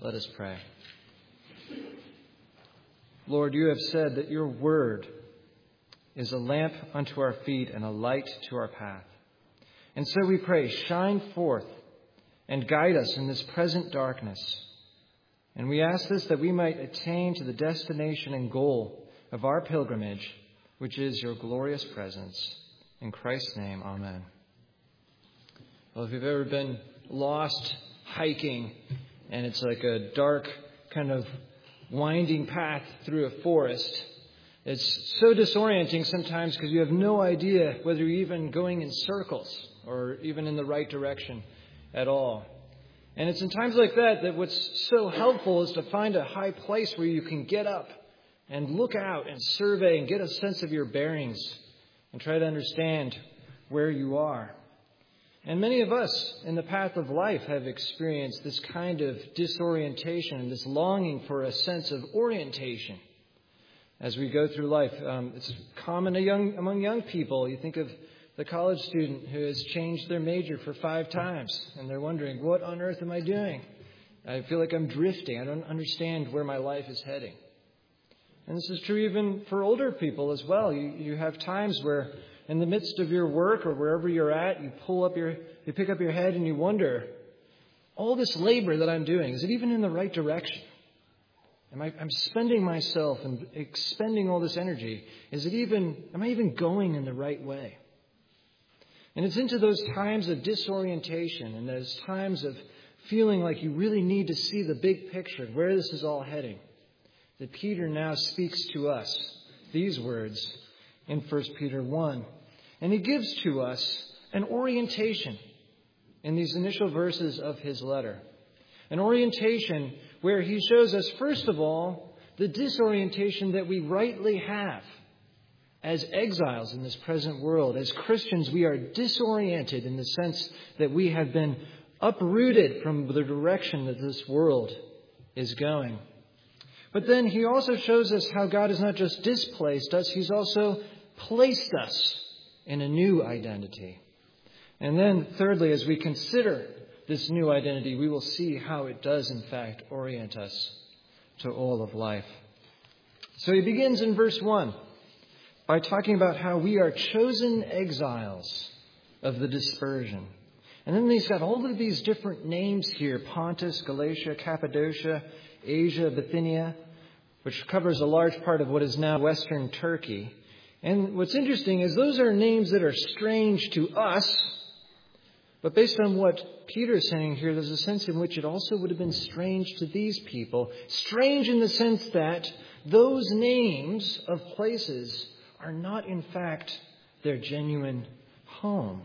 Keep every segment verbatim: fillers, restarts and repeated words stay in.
Let us pray. Lord, you have said that your word is a lamp unto our feet and a light to our path. And so we pray, shine forth and guide us in this present darkness. And we ask this that we might attain to the destination and goal of our pilgrimage, which is your glorious presence. In Christ's name, amen. Well, if you've ever been lost hiking and it's like a dark kind of winding path through a forest, it's so disorienting sometimes because you have no idea whether you're even going in circles or even in the right direction at all. And it's in times like that that what's so helpful is to find a high place where you can get up and look out and survey and get a sense of your bearings and try to understand where you are. And many of us in the path of life have experienced this kind of disorientation and this longing for a sense of orientation as we go through life. Um, it's common young, among young people. You think of the college student who has changed their major for five times, and they're wondering, what on earth am I doing? I feel like I'm drifting. I don't understand where my life is heading. And this is true even for older people as well. You, you have times where in the midst of your work or wherever you're at, you pull up your, you pick up your head and you wonder, all this labor that I'm doing, is it even in the right direction? Am I, I'm spending myself and expending all this energy. Is it even, am I even going in the right way? And it's into those times of disorientation and those times of feeling like you really need to see the big picture of where this is all heading that Peter now speaks to us these words in First Peter one. And he gives to us an orientation in these initial verses of his letter. An orientation where he shows us, first of all, the disorientation that we rightly have as exiles in this present world. As Christians, we are disoriented in the sense that we have been uprooted from the direction that this world is going. But then he also shows us how God has not just displaced us, he's also placed us in a new identity. And then thirdly, as we consider this new identity, we will see how it does in fact orient us to all of life. So he begins in verse one by talking about how we are chosen exiles of the dispersion. And then he's got all of these different names here: Pontus, Galatia, Cappadocia, Asia, Bithynia, which covers a large part of what is now Western Turkey. And what's interesting is those are names that are strange to us, but based on what Peter is saying here, there's a sense in which it also would have been strange to these people. Strange in the sense that those names of places are not, in fact, their genuine home.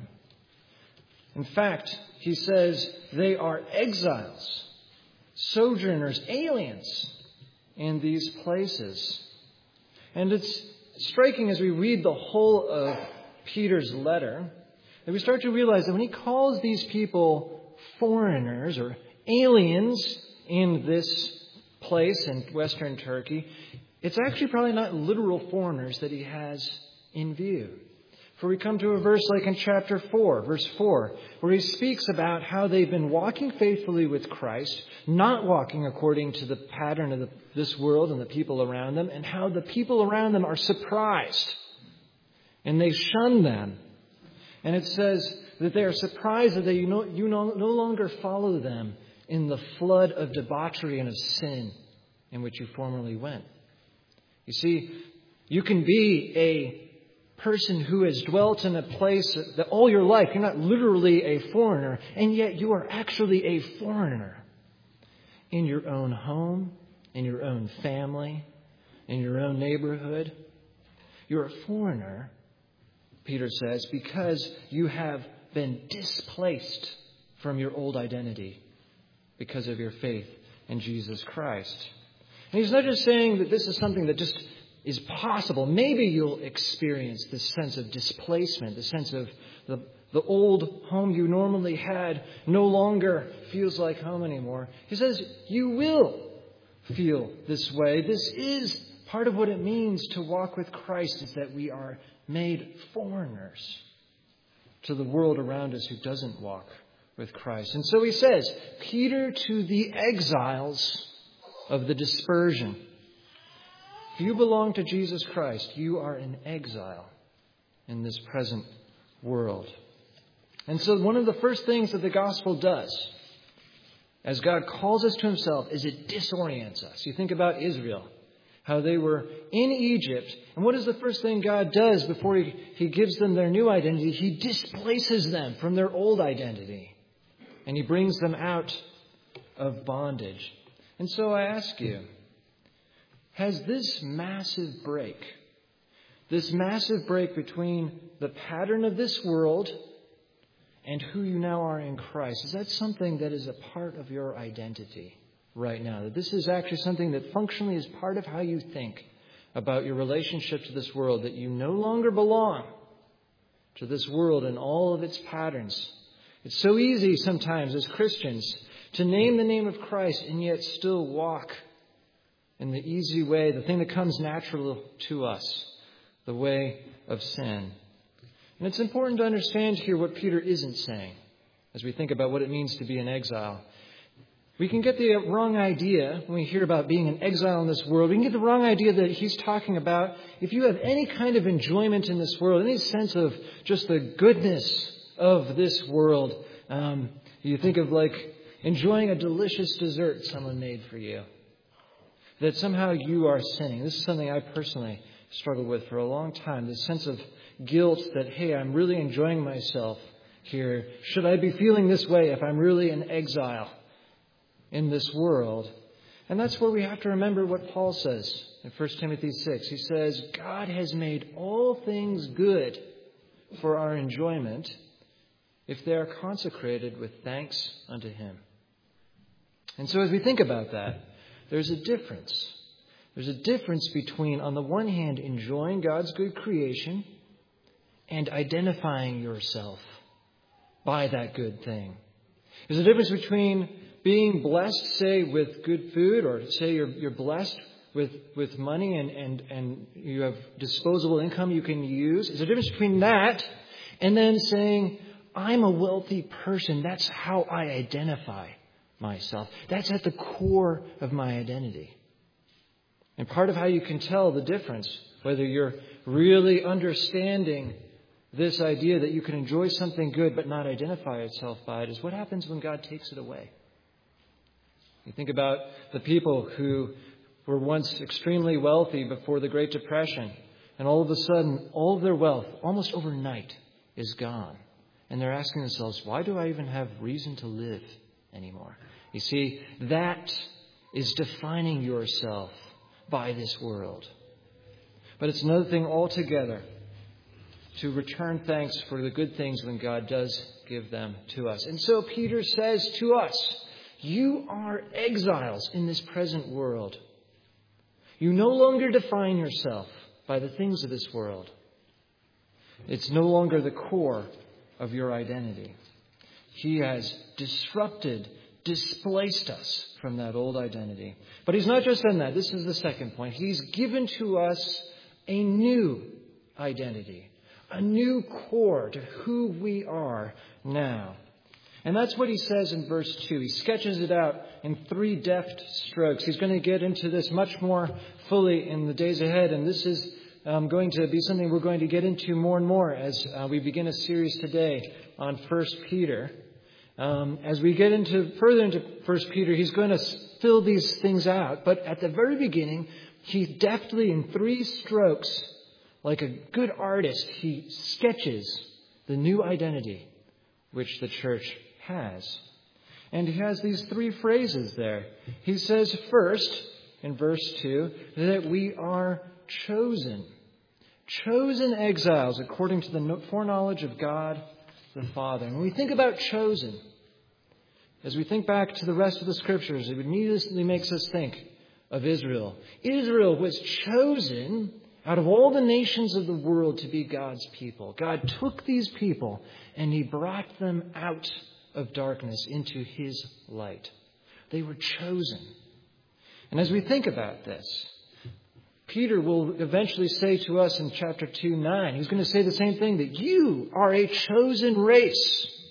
In fact, he says they are exiles, sojourners, aliens in these places. And it's striking as we read the whole of Peter's letter that we start to realize that when he calls these people foreigners or aliens in this place in Western Turkey, it's actually probably not literal foreigners that he has in view. For we come to a verse like in chapter four, verse four, where he speaks about how they've been walking faithfully with Christ, not walking according to the pattern of the, this world and the people around them, and how the people around them are surprised and they shun them. And it says that they are surprised that they you no, you no, no longer follow them in the flood of debauchery and of sin in which you formerly went. You see, you can be a person who has dwelt in a place that all your life, you're not literally a foreigner, and yet you are actually a foreigner in your own home, in your own family, in your own neighborhood. You're a foreigner, Peter says, because you have been displaced from your old identity because of your faith in Jesus Christ. And he's not just saying that this is something that just is possible. Maybe you'll experience this sense of displacement, the sense of the, the old home you normally had no longer feels like home anymore. He says you will feel this way. This is part of what it means to walk with Christ, is that we are made foreigners to the world around us who doesn't walk with Christ. And so he says, Peter to the exiles of the dispersion. If you belong to Jesus Christ, you are in exile in this present world. And so one of the first things that the gospel does, as God calls us to himself, is it disorients us. You think about Israel, how they were in Egypt. And what is the first thing God does before he, he gives them their new identity? He displaces them from their old identity. And he brings them out of bondage. And so I ask you, has this massive break, this massive break between the pattern of this world and who you now are in Christ, is that something that is a part of your identity right now? That this is actually something that functionally is part of how you think about your relationship to this world, that you no longer belong to this world and all of its patterns. It's so easy sometimes as Christians to name the name of Christ and yet still walk in the easy way, the thing that comes natural to us, the way of sin. And it's important to understand here what Peter isn't saying as we think about what it means to be in exile. We can get the wrong idea when we hear about being in exile in this world. We can get the wrong idea that he's talking about if you have any kind of enjoyment in this world, any sense of just the goodness of this world. Um, you think of like enjoying a delicious dessert someone made for you, that somehow you are sinning. This is something I personally struggled with for a long time. This sense of guilt that, hey, I'm really enjoying myself here. Should I be feeling this way if I'm really in exile in this world? And that's where we have to remember what Paul says in First Timothy six. He says, God has made all things good for our enjoyment if they are consecrated with thanks unto him. And so as we think about that, there's a difference. There's a difference between, on the one hand, enjoying God's good creation and identifying yourself by that good thing. There's a difference between being blessed, say, with good food, or say you're, you're blessed with, with money and, and, and you have disposable income you can use. There's a difference between that and then saying, I'm a wealthy person. That's how I identify myself. That's at the core of my identity. And part of how you can tell the difference, whether you're really understanding this idea that you can enjoy something good but not identify yourself by it, is what happens when God takes it away. You think about the people who were once extremely wealthy before the Great Depression, and all of a sudden, all of their wealth, almost overnight, is gone. And they're asking themselves, why do I even have reason to live anymore? You see, that is defining yourself by this world. But it's another thing altogether to return thanks for the good things when God does give them to us. And so Peter says to us, you are exiles in this present world. You no longer define yourself by the things of this world. It's no longer the core of your identity. He has disrupted, displaced us from that old identity. But he's not just done that. This is the second point. He's given to us a new identity, a new core to who we are now. And that's what he says in verse two. He sketches it out in three deft strokes. He's going to get into this much more fully in the days ahead. And this is um, going to be something we're going to get into more and more as uh, we begin a series today on First Peter. Um, as we get into further into First Peter, he's going to fill these things out. But at the very beginning, he deftly, in three strokes, like a good artist, he sketches the new identity which the church has. And he has these three phrases there. He says first, in verse two, that we are chosen. Chosen exiles according to the foreknowledge of God the Father. And when we think about chosen, as we think back to the rest of the Scriptures, it immediately makes us think of Israel. Israel was chosen out of all the nations of the world to be God's people. God took these people and he brought them out of darkness into his light. They were chosen. And as we think about this, Peter will eventually say to us in chapter two, nine, he's going to say the same thing, that you are a chosen race,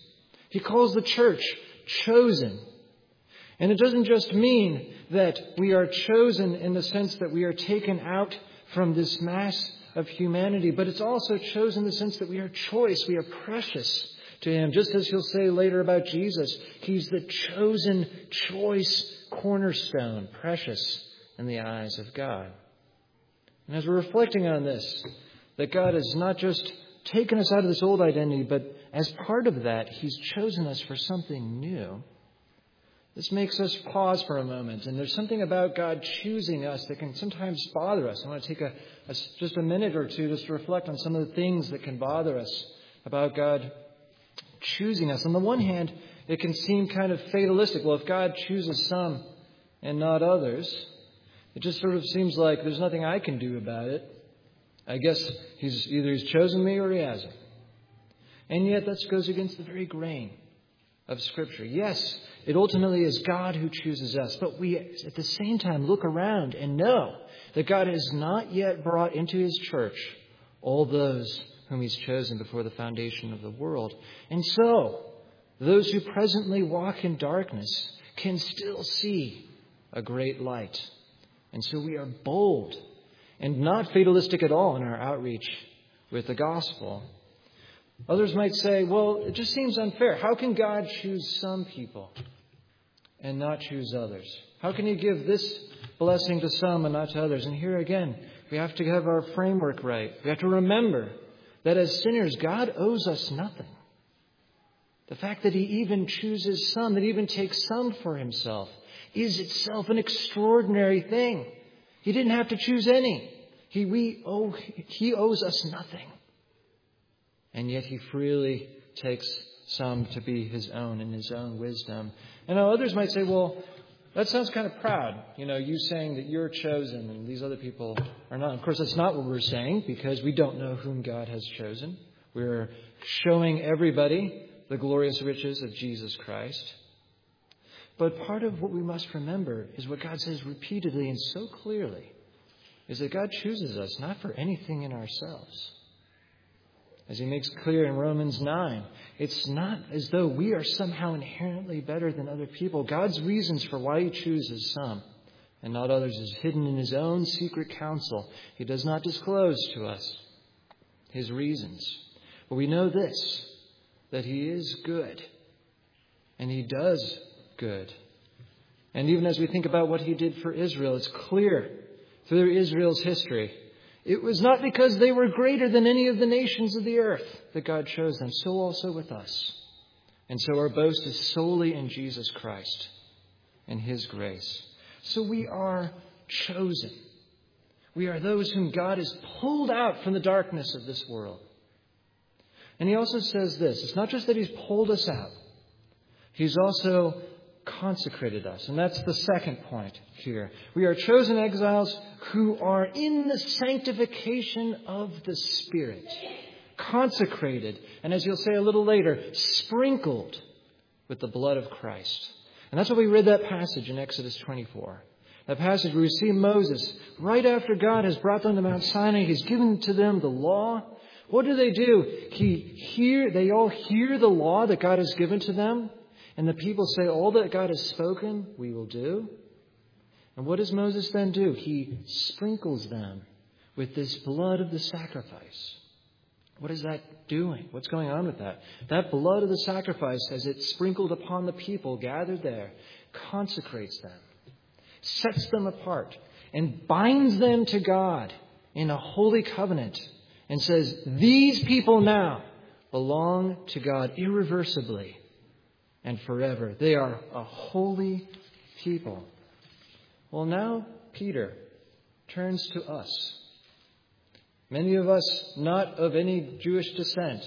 He calls the church chosen. And it doesn't just mean that we are chosen in the sense that we are taken out from this mass of humanity, but it's also chosen in the sense that we are choice, we are precious to Him. Just as He'll say later about Jesus, He's the chosen, choice cornerstone, precious in the eyes of God. And as we're reflecting on this, that God has not just taken us out of this old identity, but as part of that, He's chosen us for something new. This makes us pause for a moment. And there's something about God choosing us that can sometimes bother us. I want to take a, a, just a minute or two just to reflect on some of the things that can bother us about God choosing us. On the one hand, it can seem kind of fatalistic. Well, if God chooses some and not others, it just sort of seems like there's nothing I can do about it. I guess he's either he's chosen me or He hasn't. And yet that goes against the very grain of Scripture. Yes, it ultimately is God who chooses us, but we at the same time look around and know that God has not yet brought into His church all those whom He's chosen before the foundation of the world. And so, those who presently walk in darkness can still see a great light. And so we are bold and not fatalistic at all in our outreach with the gospel. Others might say, well, it just seems unfair. How can God choose some people and not choose others? How can He give this blessing to some and not to others? And here again, we have to have our framework right. We have to remember that as sinners, God owes us nothing. The fact that He even chooses some, that He even takes some for Himself, is itself an extraordinary thing. He didn't have to choose any. He, we owe, he owes us nothing. And yet He freely takes some to be His own in His own wisdom. And now others might say, well, that sounds kind of proud. You know, you saying that you're chosen and these other people are not. Of course, that's not what we're saying, because we don't know whom God has chosen. We're showing everybody the glorious riches of Jesus Christ. But part of what we must remember is what God says repeatedly and so clearly, is that God chooses us not for anything in ourselves. As He makes clear in Romans nine, it's not as though we are somehow inherently better than other people. God's reasons for why He chooses some and not others is hidden in His own secret counsel. He does not disclose to us His reasons. But we know this, that He is good and He does good. And even as we think about what He did for Israel, it's clear through Israel's history, it was not because they were greater than any of the nations of the earth that God chose them. So also with us. And so our boast is solely in Jesus Christ and His grace. So we are chosen. We are those whom God has pulled out from the darkness of this world. And He also says this. It's not just that He's pulled us out. He's also consecrated us. And that's the second point here. We are chosen exiles who are in the sanctification of the Spirit. Consecrated. And as you'll say a little later, sprinkled with the blood of Christ. And that's why we read that passage in Exodus twenty-four. That passage where we see Moses, right after God has brought them to Mount Sinai, He's given to them the law. What do they do? He hear, they all hear the law that God has given to them. And the people say, all that God has spoken, we will do. And what does Moses then do? He sprinkles them with this blood of the sacrifice. What is that doing? What's going on with that? That blood of the sacrifice, as it's sprinkled upon the people gathered there, consecrates them, sets them apart, and binds them to God in a holy covenant, and says, these people now belong to God irreversibly and forever. They are a holy people. Well, now Peter turns to us. Many of us not of any Jewish descent.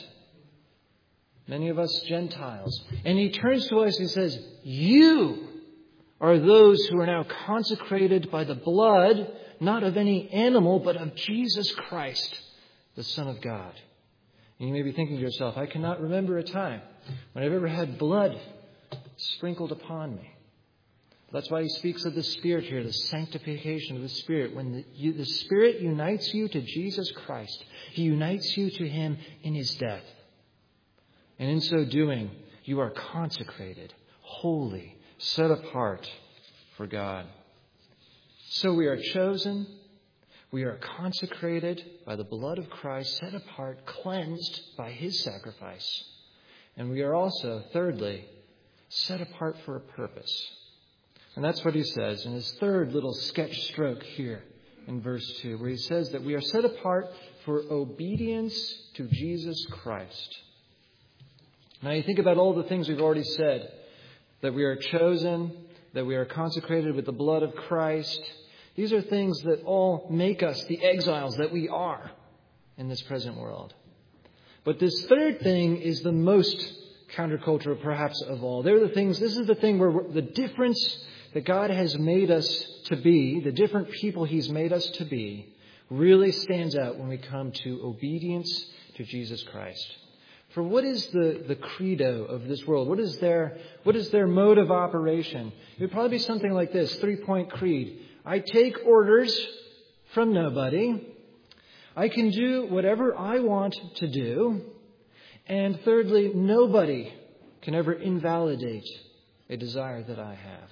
Many of us Gentiles. And he turns to us and says, you are those who are now consecrated by the blood, not of any animal, but of Jesus Christ, the Son of God. And you may be thinking to yourself, I cannot remember a time when I've ever had blood sprinkled upon me. That's why he speaks of the Spirit here, the sanctification of the Spirit. When the, you, the Spirit unites you to Jesus Christ, He unites you to Him in His death. And in so doing, You are consecrated, holy, set apart for God. So we are chosen, we are consecrated by the blood of Christ, set apart, cleansed by his sacrifice. And we are also, thirdly, set apart for a purpose. And that's what he says in his third little sketch stroke here in verse two, where he says that we are set apart for obedience to Jesus Christ. Now you think about all the things we've already said, that we are chosen, that we are consecrated with the blood of Christ. These are things that all make us the exiles that we are in this present world. But this third thing is the most countercultural perhaps of all. They're the things, this is the thing where the difference that God has made us to be, the different people he's made us to be, really stands out when we come to obedience to Jesus Christ. For what is the, the credo of this world? What is their what is their mode of operation? It would probably be something like this, three-point creed. I take orders from nobody. I can do whatever I want to do. And thirdly, nobody can ever invalidate a desire that I have.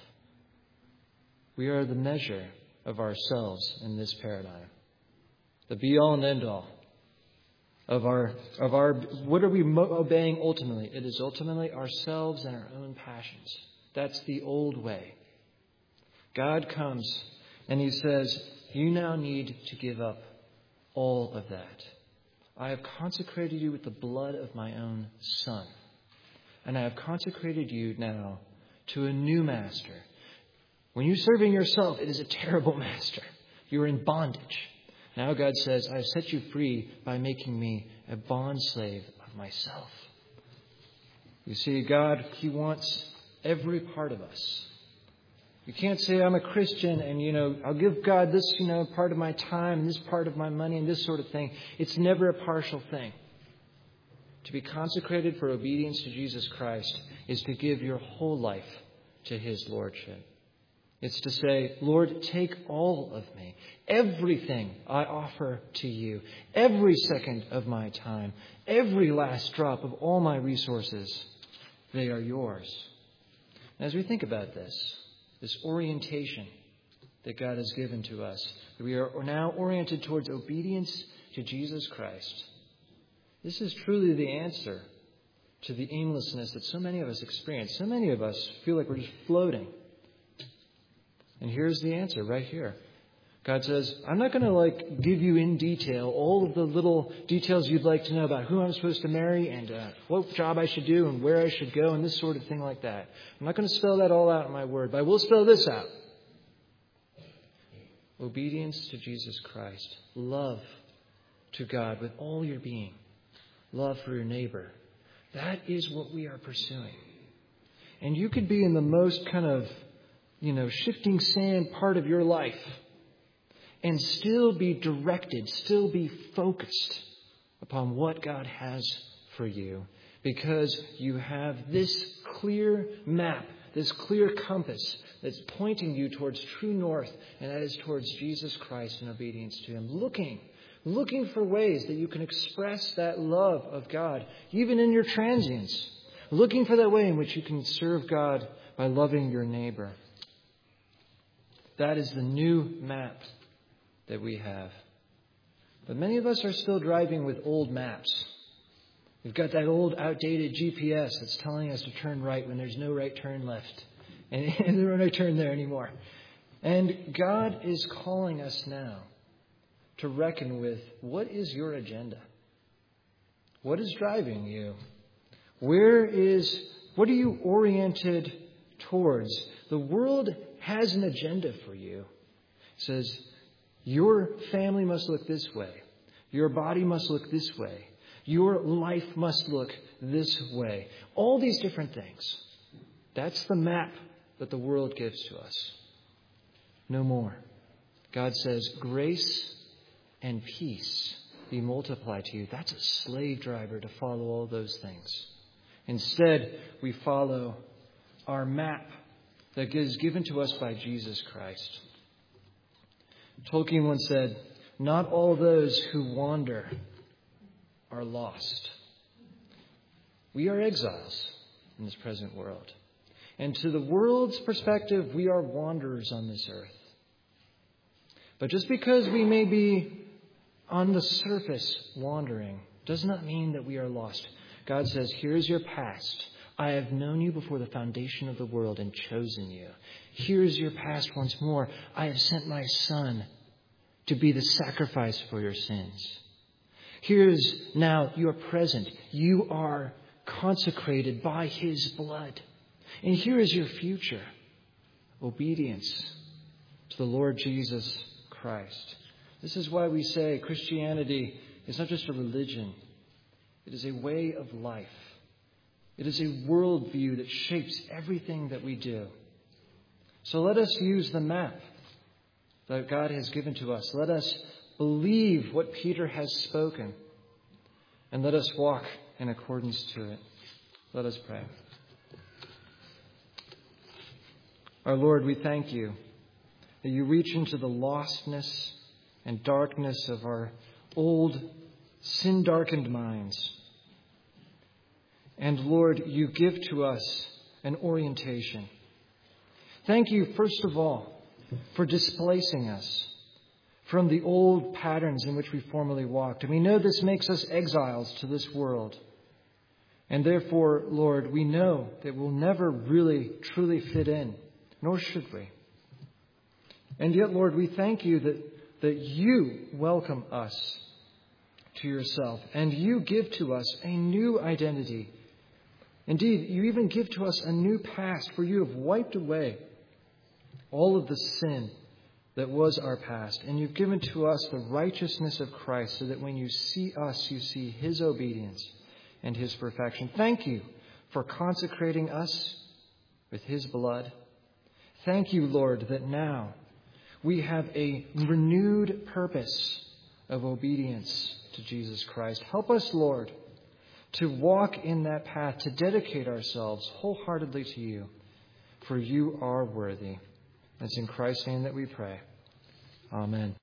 We are the measure of ourselves in this paradigm. The be-all and end-all of our, of our, what are we obeying ultimately? It is ultimately ourselves and our own passions. That's the old way. God comes and he says, you now need to give up all of that. I have consecrated you with the blood of my own Son. And I have consecrated you now to a new master. When you're serving yourself, it is a terrible master. You're in bondage. Now God says, I have set you free by making me a bondslave of myself. You see, God, he wants every part of us. You can't say I'm a Christian and, you know, I'll give God this, you know, part of my time and this part of my money and this sort of thing. It's never a partial thing. To be consecrated for obedience to Jesus Christ is to give your whole life to his lordship. It's to say, Lord, take all of me, everything I offer to you, every second of my time, every last drop of all my resources, they are yours. And as we think about this, this orientation that God has given to us, that we are now oriented towards obedience to Jesus Christ, this is truly the answer to the aimlessness that so many of us experience. So many of us feel like we're just floating. And here's the answer right here. God says, I'm not going to like give you in detail all of the little details you'd like to know about who I'm supposed to marry and uh, what job I should do and where I should go and this sort of thing like that. I'm not going to spell that all out in my word, but I will spell this out. Obedience to Jesus Christ. Love to God with all your being. Love for your neighbor. That is what we are pursuing. And you could be in the most kind of, you know, shifting sand part of your life and still be directed, still be focused upon what God has for you, because you have this clear map, this clear compass that's pointing you towards true north, and that is towards Jesus Christ and obedience to him. Looking, looking for ways that you can express that love of God, even in your transience. Looking for that way in which you can serve God by loving your neighbor. That is the new map that we have. But many of us are still driving with old maps. We've got that old outdated G P S that's telling us to turn right when there's no right turn left. And there's no turn there anymore. And God is calling us now to reckon with, what is your agenda? What is driving you? Where is, what are you oriented towards? The world has an agenda for you. It says, your family must look this way. Your body must look this way. Your life must look this way. All these different things. That's the map that the world gives to us. No more. God says, grace and peace be multiplied to you. That's a slave driver to follow all those things. Instead, we follow our map that is given to us by Jesus Christ. Tolkien once said, not all those who wander are lost. We are exiles. in this present world. And to the world's perspective, we are wanderers on this earth. But just because we may be on the surface wandering does not mean that we are lost. God says, here's your past. I have known you before the foundation of the world and chosen you. Here's your past once more. I have sent my Son to be the sacrifice for your sins. Here's now your present. You are consecrated by his blood. And here is your future. Obedience to the Lord Jesus Christ. This is why we say Christianity is not just a religion. It is a way of life. It is a worldview that shapes everything that we do. So let us use the map that God has given to us. Let us believe what Peter has spoken. And let us walk in accordance to it. Let us pray. Our Lord, we thank you that you reach into the lostness and darkness of our old, sin-darkened minds. And Lord, you give to us an orientation. Thank you, first of all, for displacing us from the old patterns in which we formerly walked. And we know this makes us exiles to this world. And therefore, Lord, we know that we'll never really, truly fit in, nor should we. And yet, Lord, we thank you that, that you welcome us to yourself, and you give to us a new identity. Indeed, you even give to us a new past, for you have wiped away all of the sin that was our past. And you've given to us the righteousness of Christ, so that when you see us, you see his obedience and his perfection. Thank you for consecrating us with his blood. Thank you, Lord, that now we have a renewed purpose of obedience to Jesus Christ. Help us, Lord, to walk in that path, to dedicate ourselves wholeheartedly to you, for you are worthy. It's in Christ's name that we pray. Amen.